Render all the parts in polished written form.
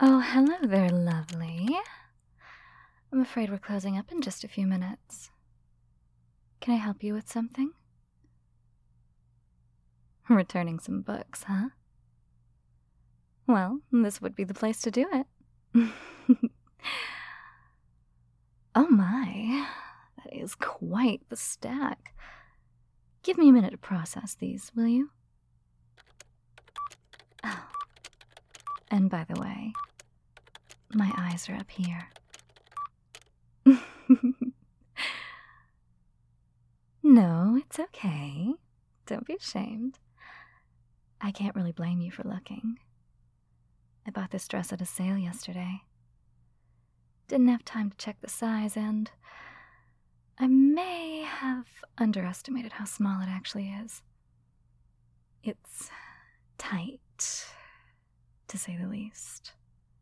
Oh, hello there, lovely. I'm afraid we're closing up in just a few minutes. Can I help you with something? Returning some books, huh? Well, this would be the place to do it. Oh my, that is quite the stack. Give me a minute to process these, will you? Oh. And by the way, my eyes are up here. No, it's okay. Don't be ashamed. I can't really blame you for looking. I bought this dress at a sale yesterday. Didn't have time to check the size, and I may have underestimated how small it actually is. It's tight, to say the least.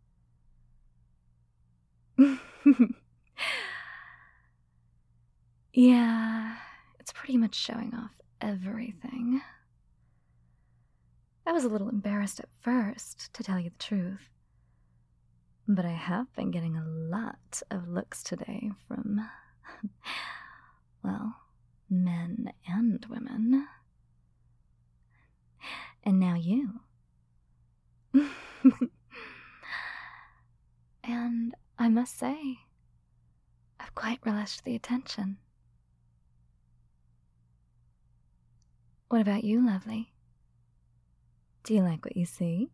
Yeah, it's pretty much showing off everything. I was a little embarrassed at first, to tell you the truth. But I have been getting a lot of looks today from, well, men and women. And now you. And I must say, I've quite relished the attention. What about you, lovely? Do you like what you see?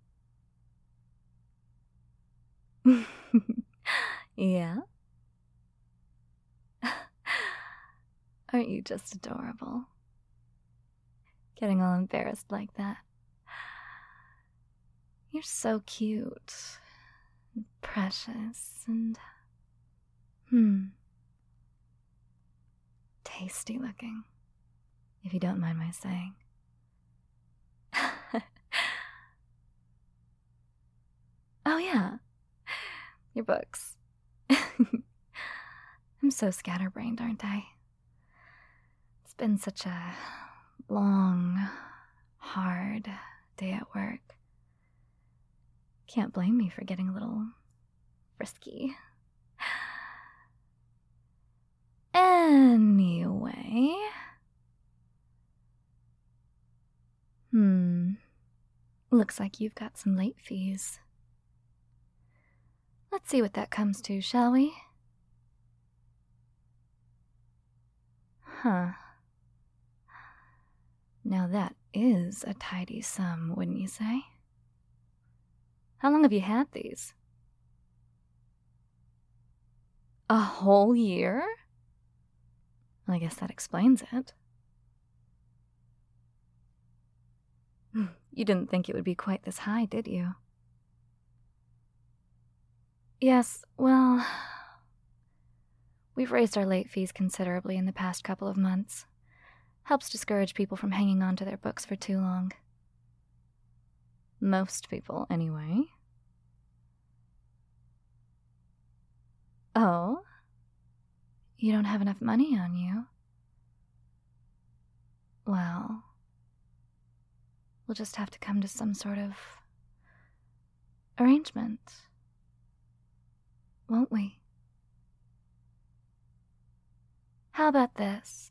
Yeah? Aren't you just adorable? Getting all embarrassed like that. You're so cute, and precious, and, tasty looking, if you don't mind my saying. Oh yeah, your books. I'm so scatterbrained, aren't I? It's been such a long, hard day at work. Can't blame me for getting a little frisky. Anyway. Looks like you've got some late fees. Let's see what that comes to, shall we? Huh. Now that is a tidy sum, wouldn't you say? How long have you had these? A whole year? I guess that explains it. You didn't think it would be quite this high, did you? Yes, well, we've raised our late fees considerably in the past couple of months. Helps discourage people from hanging on to their books for too long. Most people, anyway. Oh? You don't have enough money on you? Well, we'll just have to come to some sort of arrangement, won't we? How about this?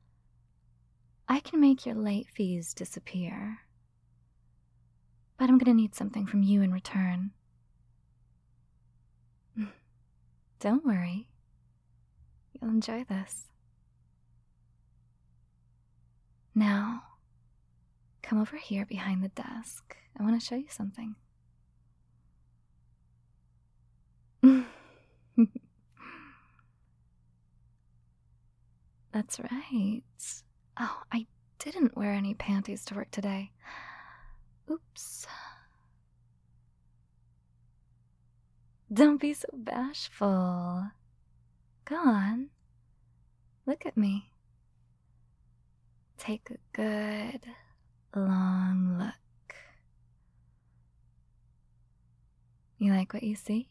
I can make your late fees disappear, but I'm gonna need something from you in return. Don't worry. You'll enjoy this. Now, come over here behind the desk. I want to show you something. That's right. Oh, I didn't wear any panties to work today. Oops. Don't be so bashful. Go on. Look at me. Take a good, long look. You like what you see?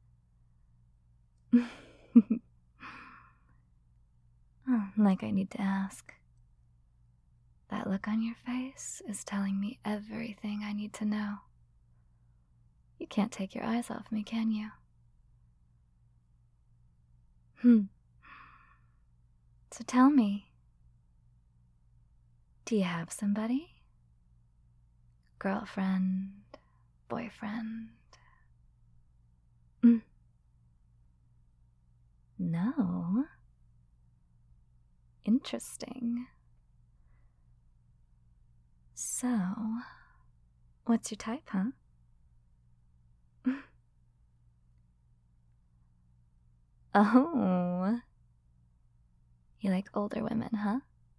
Oh, like I need to ask. That look on your face is telling me everything I need to know. You can't take your eyes off me, can you? So tell me, do you have somebody? Girlfriend, boyfriend? No. Interesting. So, what's your type, huh? Oh. You like older women, huh?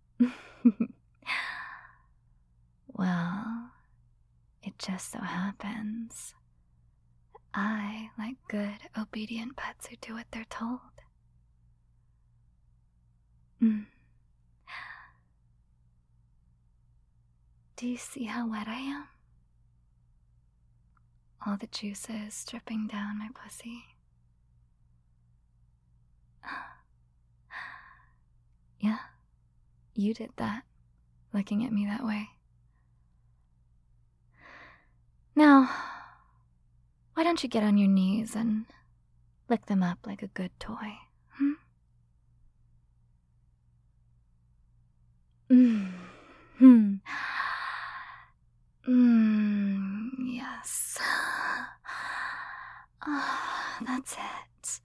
Well, it just so happens I like good, obedient pets who do what they're told. Do you see how wet I am? All the juices dripping down my pussy. Yeah, you did that, looking at me that way. Now, why don't you get on your knees and lick them up like a good toy, Yes. That's it.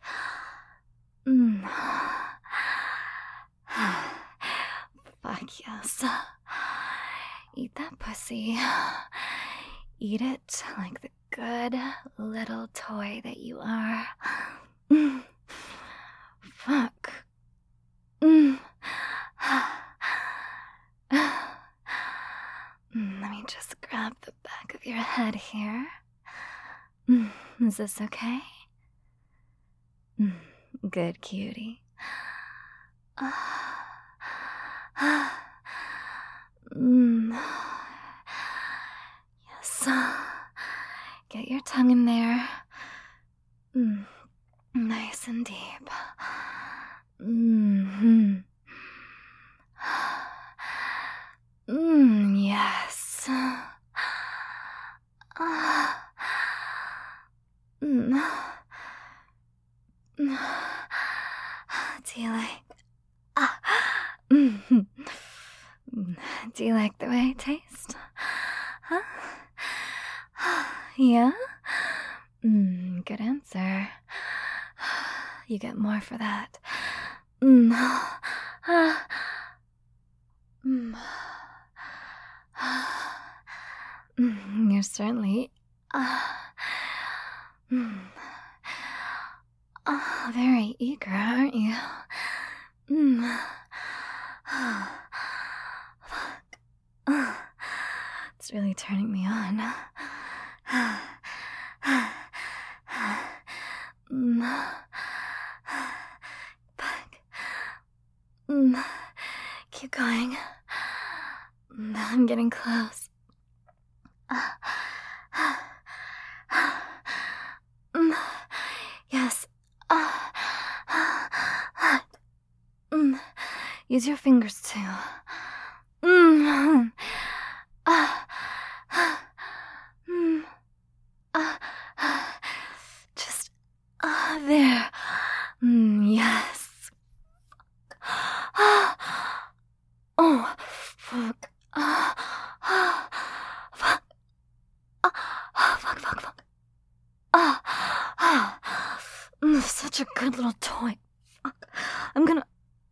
Fuck yes. Eat that pussy. Eat it like the good little toy that you are. Fuck. Let me just grab the back of your head here. Is this okay? Good, cutie. Yes. Get your tongue in there. Nice and deep. Yes. Do you like... Do you like the way I taste? Huh? Yeah? Good answer. You get more for that. You're certainly... very eager, aren't you? Fuck. It's really turning me on. Fuck. Keep going. I'm getting close. Yes. Use your fingers too. Just there. Yes. Oh, fuck. Fuck. Fuck. Such a good little toy. Fuck. I'm gonna...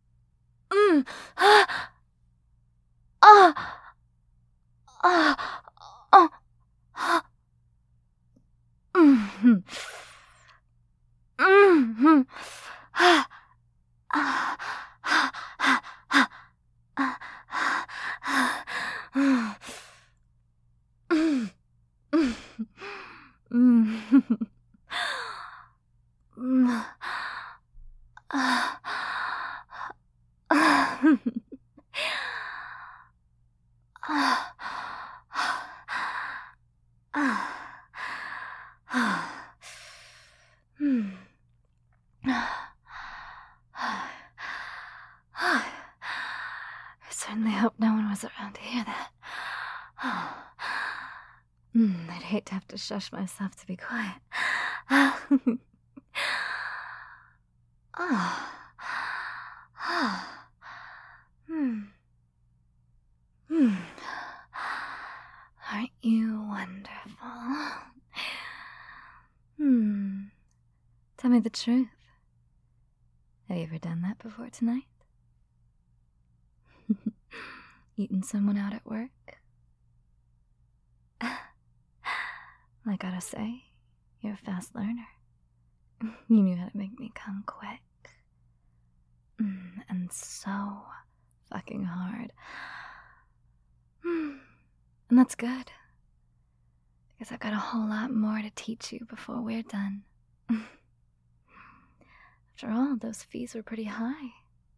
I certainly hope no one was around to hear that. I'd hate to have to shush myself to be quiet. Aren't you wonderful? Tell me the truth. Have you ever done that before tonight? Eaten someone out at work? I gotta say, you're a fast learner. You knew how to make me come quick. And so fucking hard. And that's good. Because I've got a whole lot more to teach you before we're done. After all, those fees were pretty high.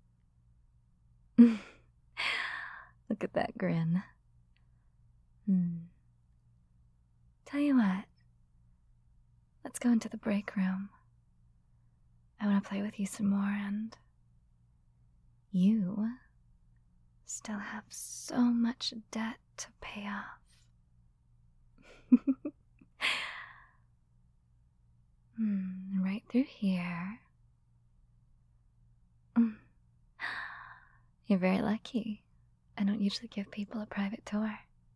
Look at that grin. Tell you what. Let's go into the break room. I want to play with you some more, and you still have so much debt to pay off. Right through here. You're very lucky. I don't usually give people a private tour.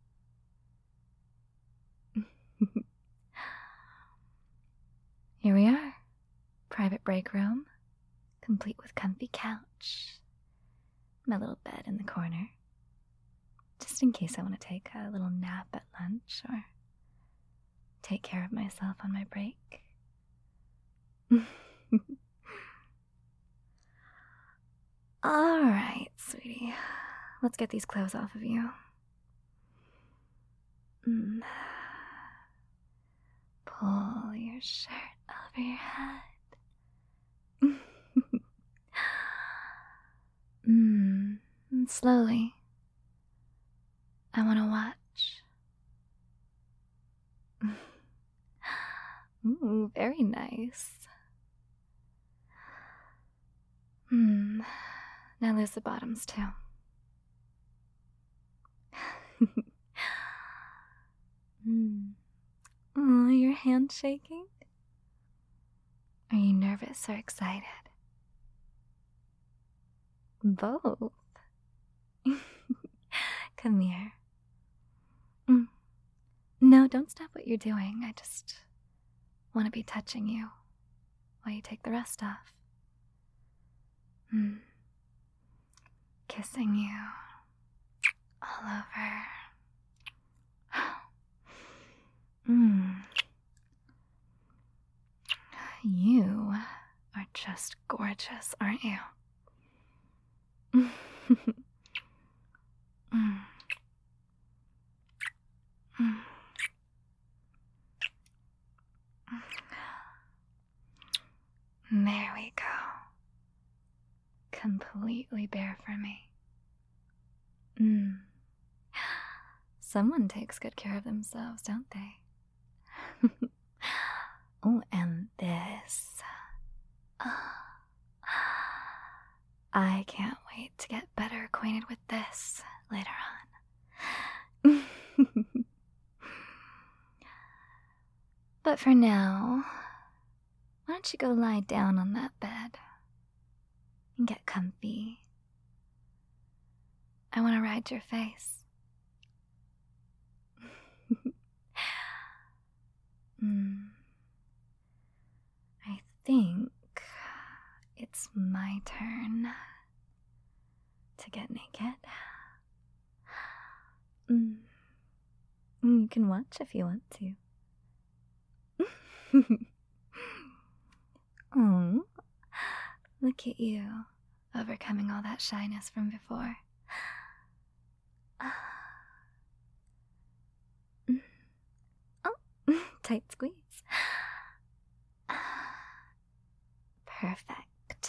Here we are. Private break room, complete with comfy couch. My little bed in the corner. Just in case I want to take a little nap at lunch or take care of myself on my break. Alright, sweetie. Let's get these clothes off of you. Pull your shirt over your head. Slowly. I want to watch. Ooh, very nice. Now there's the bottoms too. Oh, your hand shaking? Are you nervous or excited? Both. Come here. No, don't stop what you're doing. I just want to be touching you while you take the rest off. Kissing you all over. You are just gorgeous, aren't you? There we go. Completely bare for me. Someone takes good care of themselves, don't they? Oh, and this. I can't wait to get better acquainted with this later on. But for now, why don't you go lie down on that bed and get comfy? I want to ride your face. I think it's my turn to get naked. You can watch if you want to. Oh, look at you, overcoming all that shyness from before. Oh, tight squeeze. Perfect.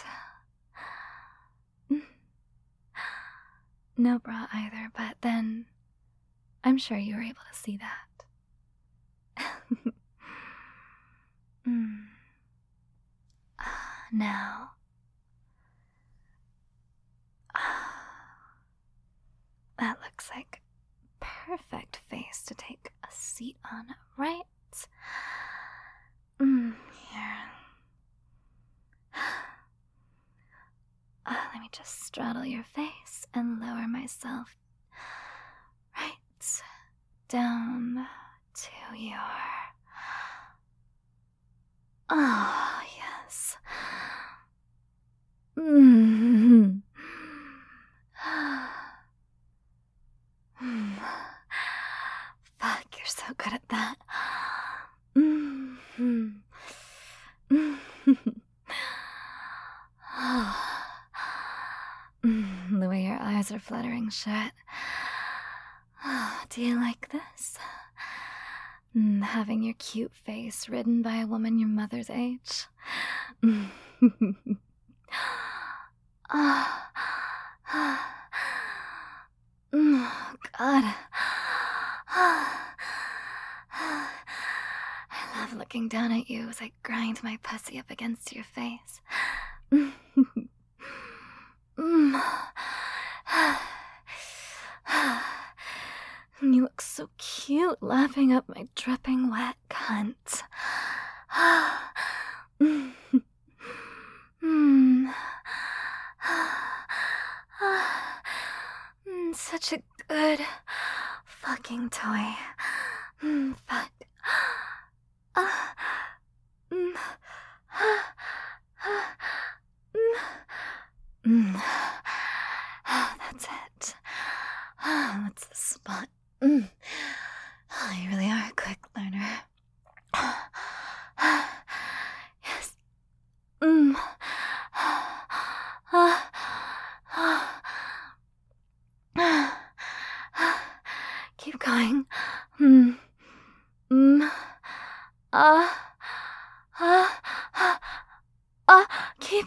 No bra either, but then I'm sure you were able to see that. Now, that looks like perfect face to take a seat on right me just straddle your face and lower myself right down to your... Oh, yes. Mm-hmm. Fuck, you're so good at that. Mm-hmm. The way your eyes are fluttering shut. Do you like this? Having your cute face ridden by a woman your mother's age? Oh, God. I love looking down at you as I grind my pussy up against your face. You look so cute laughing up my dripping wet cunt. Such a good fucking toy. Fuck. That's it. That's the spot. You really are a quick learner. Yes. Keep going. Keep.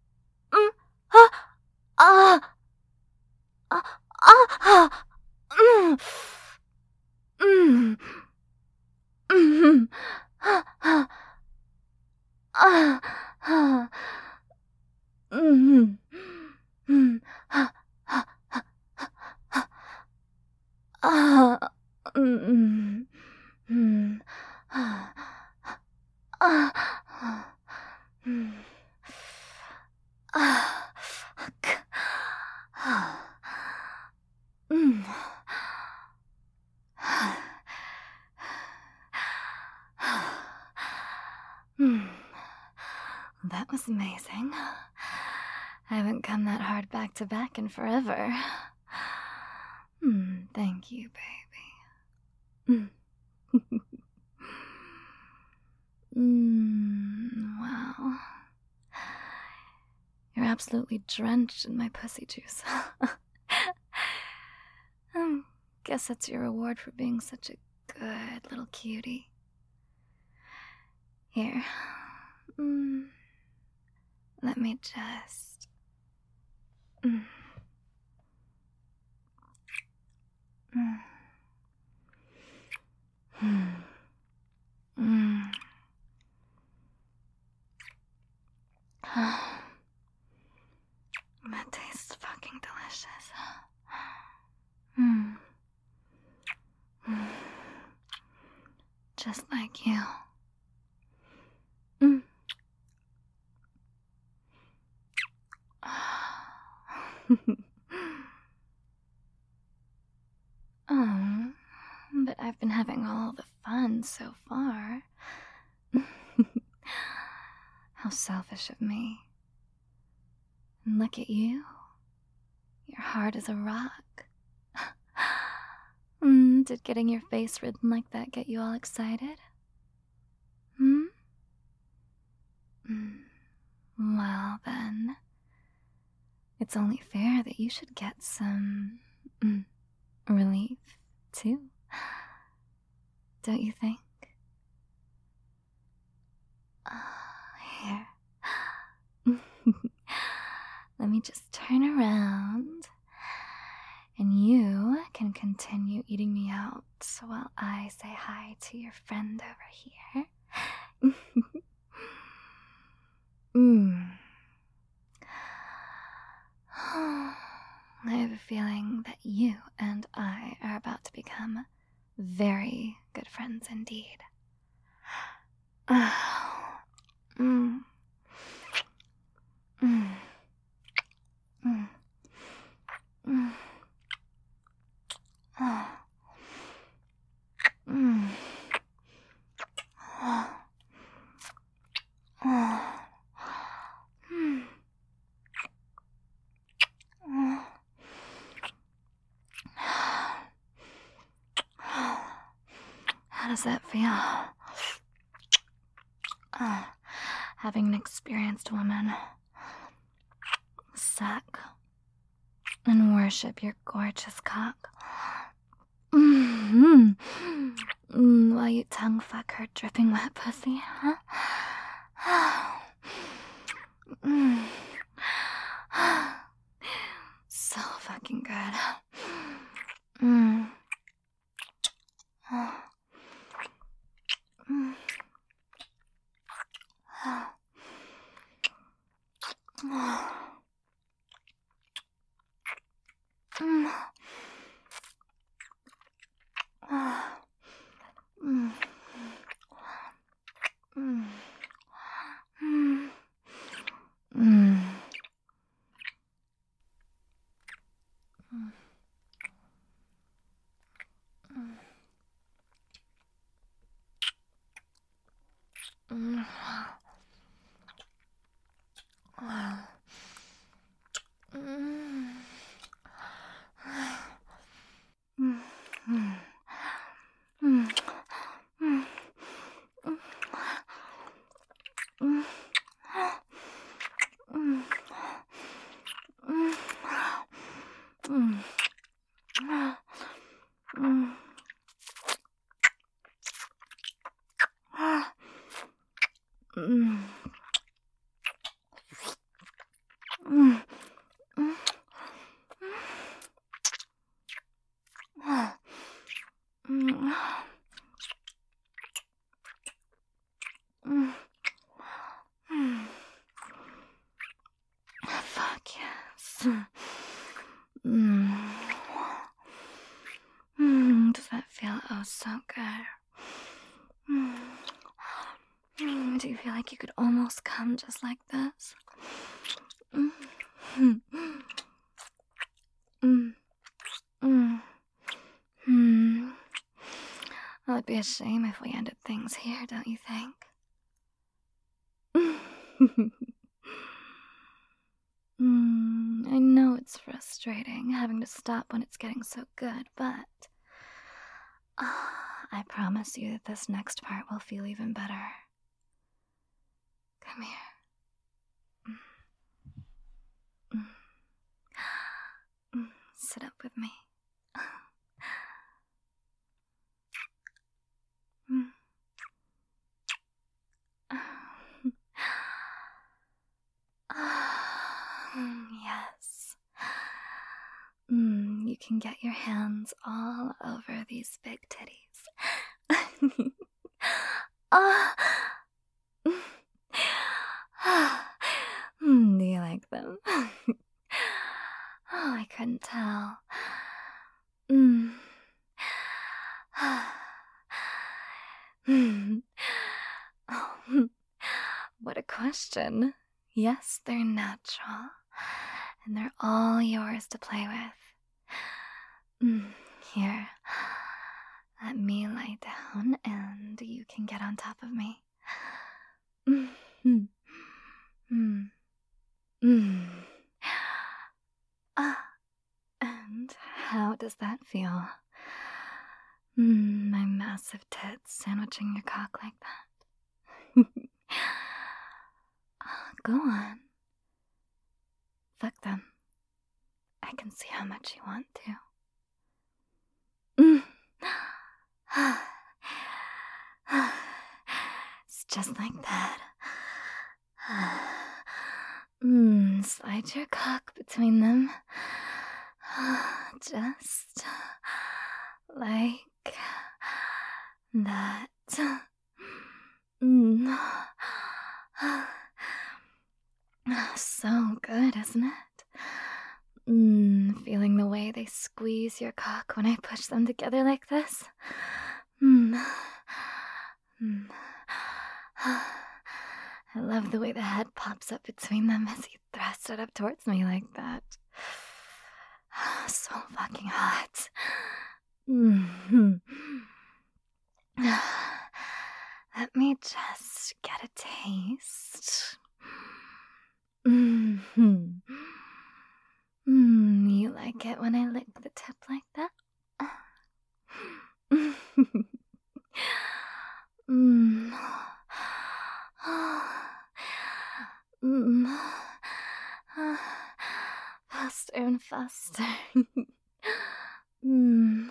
That was amazing. I haven't come that hard back to back in forever. Thank you, baby. Wow. You're absolutely drenched in my pussy juice. Guess that's your reward for being such a good little cutie. Here. Let me just... That tastes fucking delicious. Just like you. Oh, but I've been having all the fun so far. How selfish of me. And look at you. You're hard as a rock. Did getting your face ridden like that get you all excited? Well, then, it's only fair that you should get some relief, too. Don't you think? Here. Let me just turn around, and you can continue eating me out while I say hi to your friend over here. I have a feeling that you and I are about to become very good friends indeed. does that feel? Having an experienced woman suck and worship your gorgeous cock. While you tongue fuck her dripping wet pussy, huh? So fucking good. Fuck yes. Does that feel oh so good? Do you feel like you could almost come just like this? Well, it'd be a shame if we ended things here, don't you think? I know it's frustrating having to stop when it's getting so good, but I promise you that this next part will feel even better. Come here. Sit up with me. Yes. You can get your hands all over these big titties. Do you like them? Oh, I couldn't tell. What a question. Yes, they're natural, and they're all yours to play with. Here, let me lie down, and you can get on top of me. And how does that feel? My massive tits sandwiching your cock like that. Go on. Fuck them. I can see how much you want to. It's just like that. Slide your cock between them. Just like that. So good, isn't it? Feeling the way they squeeze your cock when I push them together like this. I love the way the head pops up between them as you thrust it up towards me like that. So fucking hot. Let me just get a taste. You like it when I lick the tip like that? Mm. Faster and faster. mm.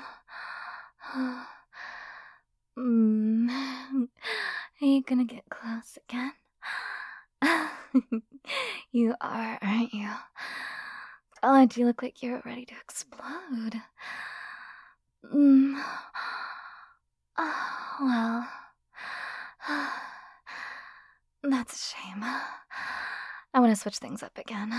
mm. Are you gonna get close again? You are, aren't you? God, you look like you're ready to explode. Well, that's a shame. I want to switch things up again.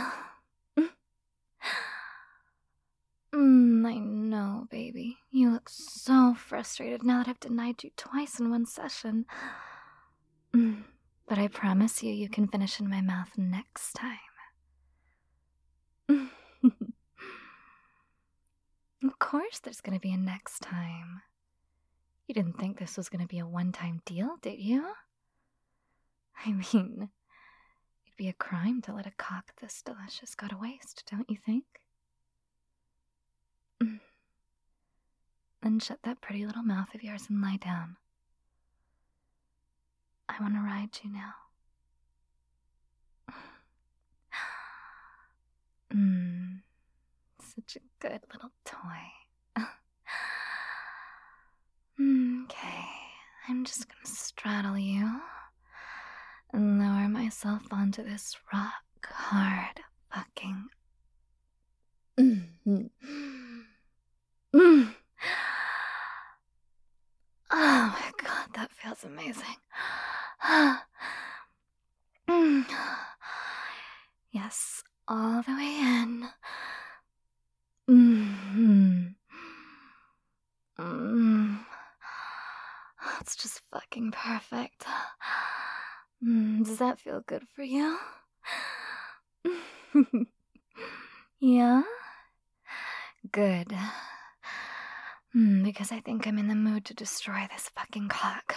I know, baby. You look so frustrated now that I've denied you twice in one session. But I promise you can finish in my mouth next time. Of course there's gonna be a next time. You didn't think this was gonna be a one-time deal, did you? I mean, it'd be a crime to let a cock this delicious go to waste, don't you think? Then shut that pretty little mouth of yours and lie down. I want to ride you now. Such a good little toy. Okay, I'm just gonna straddle you and lower myself onto this rock hard fucking. Oh my god, that feels amazing. Yes, all the way in. It's just fucking perfect. Does that feel good for you? Yeah? Good. Because I think I'm in the mood to destroy this fucking cock.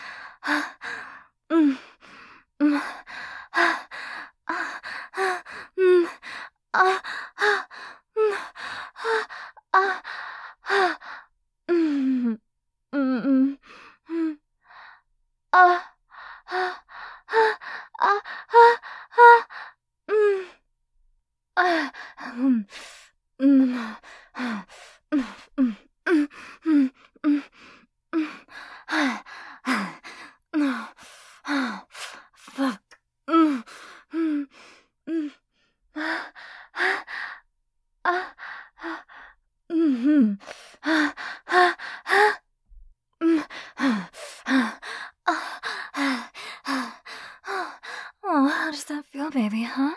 Fuck. Oh, how does that feel, baby, huh?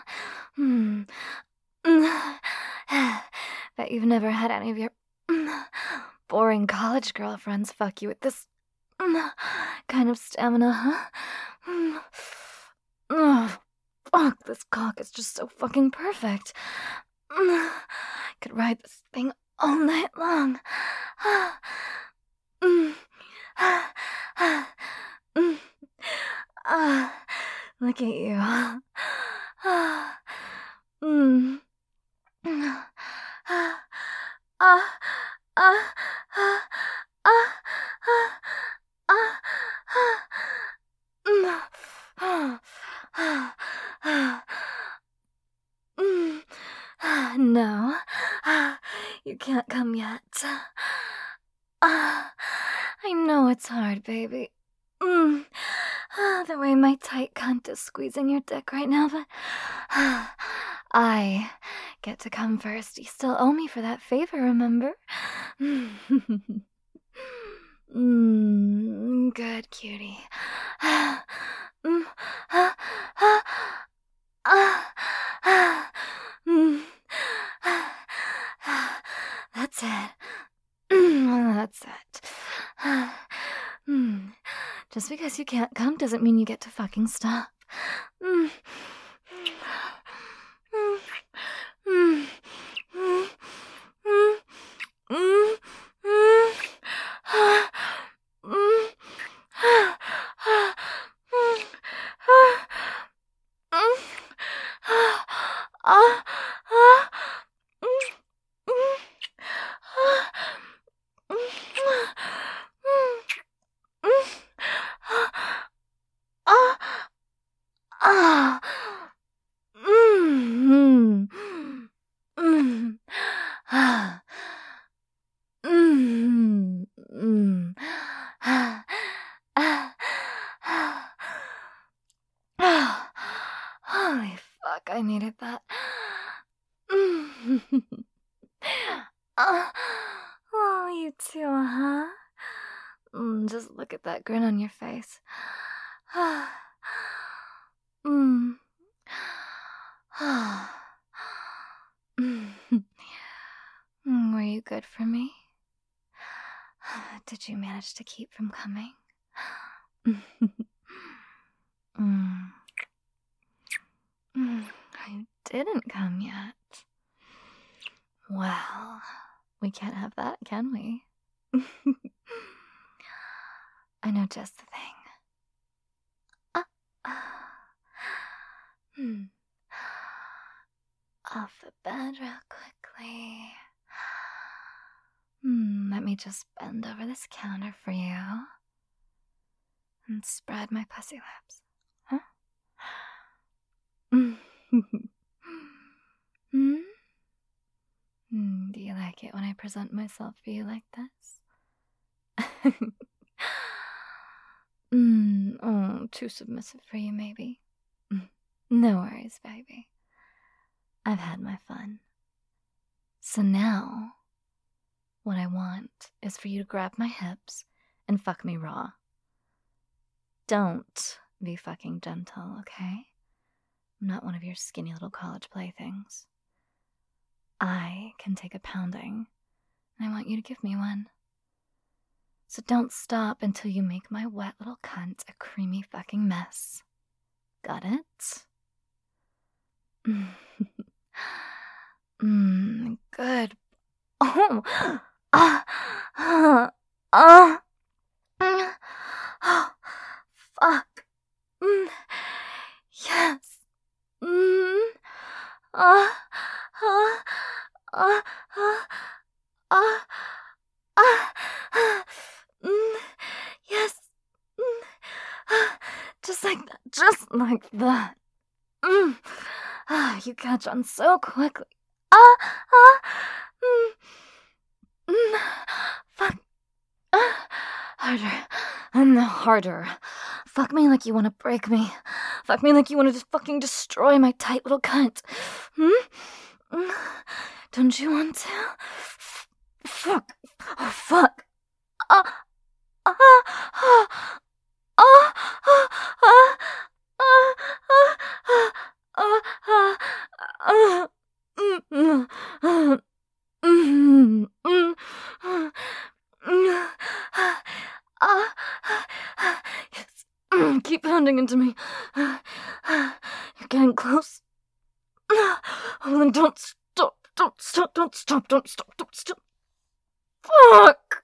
Bet you've never had any of your boring college girlfriends fuck you with this kind of stamina, huh? Oh, fuck, this cock is just so fucking perfect. I could ride this thing all night long. Look at you. No, you can't come yet. I know it's hard, baby. The way my tight cunt is squeezing your dick right now, but I get to come first. You still owe me for that favor, remember? Good, cutie. That's it. That's it. Just because you can't come doesn't mean you get to fucking stop. fuck, I needed that. Oh, you too, huh? Just look at that grin on your face. Mm. Were you good for me? Did you manage to keep from coming? I didn't come yet. Well, we can't have that, can we? I know just the thing. Off the bed real quickly. Let me just bend over this counter for you and spread my pussy lips. Huh? Do you like it when I present myself for you like this? Oh, too submissive for you, maybe. No worries, baby. I've had my fun. So now, what I want is for you to grab my hips and fuck me raw. Don't be fucking gentle, okay? I'm not one of your skinny little college playthings. I can take a pounding, and I want you to give me one. So don't stop until you make my wet little cunt a creamy fucking mess. Got it? Good. Oh, fuck. Yes. Yes. Just like that. Just like that. You catch on so quickly. Fuck. Harder. And harder. Fuck me like you want to break me. Fuck me like you want to just fucking destroy my tight little cunt. Don't you want to? Fuck. Oh, fuck. Keep pounding into me. You're getting close. Oh, then don't stop. Don't stop. Don't stop. Don't stop. Don't stop. Fuck.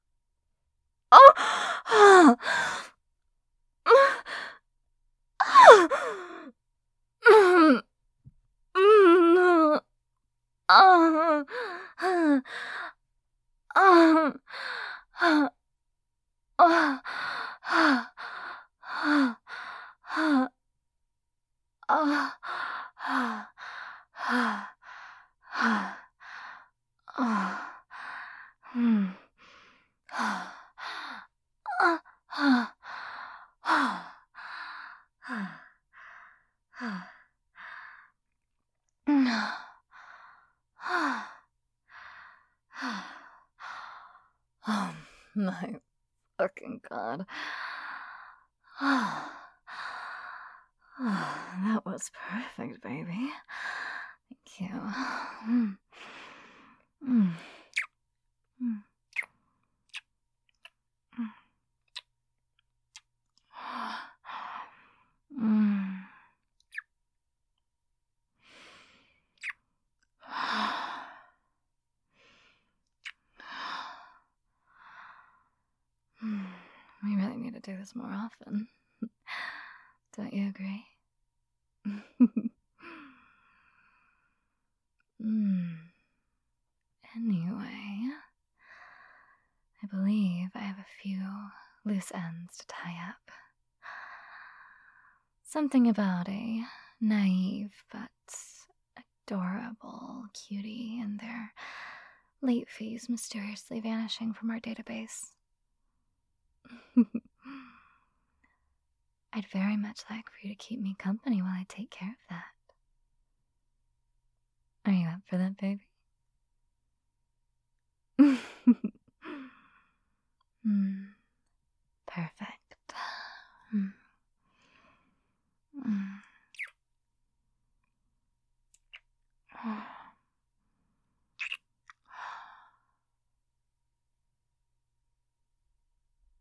Oh my fucking god. That was perfect, baby. Thank you. We really need to do this more often. Don't you agree? Anyway, I believe I have a few loose ends to tie up. Something about a naive but adorable cutie and their late fees mysteriously vanishing from our database. I'd very much like for you to keep me company while I take care of that. Are you up for that, baby? Mm, perfect. Mm. Mm.